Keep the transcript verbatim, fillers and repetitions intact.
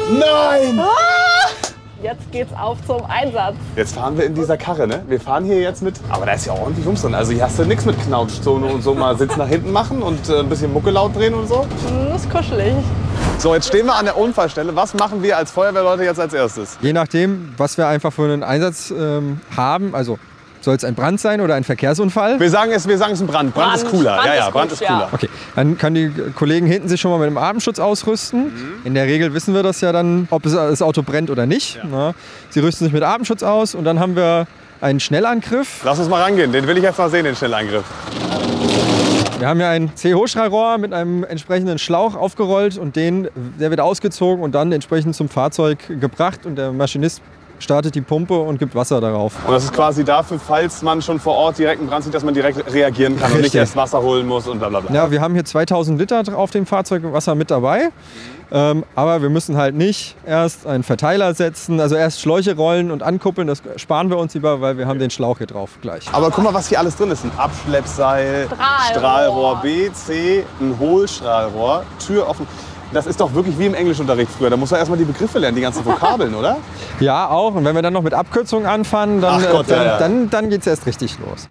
Nein! Ah! Jetzt geht's auf zum Einsatz. Jetzt fahren wir in dieser Karre, ne? Wir fahren hier jetzt mit, aber da ist ja ordentlich Wumms drin. Also hier hast du nichts mit Knautschzone und so mal Sitz nach hinten machen und äh, ein bisschen Mucke laut drehen und so. Das ist kuschelig. So, jetzt stehen wir an der Unfallstelle. Was machen wir als Feuerwehrleute jetzt als erstes? Je nachdem, was wir einfach für einen Einsatz ähm, haben, also soll es ein Brand sein oder ein Verkehrsunfall? Wir sagen es, wir sagen es ein Brand. Brand, Brand. ist cooler. Brand ja, ja, ist Brand gut, ist cooler. ja. Okay, dann können die Kollegen hinten sich schon mal mit dem Atemschutz ausrüsten. Mhm. In der Regel wissen wir das ja dann, ob es, das Auto brennt oder nicht. Ja. Na, sie rüsten sich mit Atemschutz aus und dann haben wir einen Schnellangriff. Lass uns mal rangehen. Den will ich jetzt mal sehen, den Schnellangriff. Wir haben ja ein C-Hochstrahlrohr mit einem entsprechenden Schlauch aufgerollt und den, der wird ausgezogen und dann entsprechend zum Fahrzeug gebracht und der Maschinist startet die Pumpe und gibt Wasser darauf. Und das ist quasi dafür, falls man schon vor Ort direkt einen Brand sieht, dass man direkt reagieren kann. Richtig. Und nicht erst Wasser holen muss und bla bla bla. Ja, wir haben hier zweitausend Liter auf dem Fahrzeug Wasser mit dabei. Ähm, aber wir müssen halt nicht erst einen Verteiler setzen, also erst Schläuche rollen und ankuppeln. Das sparen wir uns lieber, weil wir haben den Schlauch hier drauf gleich. Aber guck mal, was hier alles drin ist. Ein Abschleppseil, Strahlrohr. Strahlrohr B, C, ein Hohlstrahlrohr, Tür offen. Das ist doch wirklich wie im Englischunterricht früher. Da muss man erstmal die Begriffe lernen, die ganzen Vokabeln, oder? Ja, auch. Und wenn wir dann noch mit Abkürzungen anfangen, dann, Ach Gott, äh, dann, ja, ja. dann, dann geht es erst richtig los.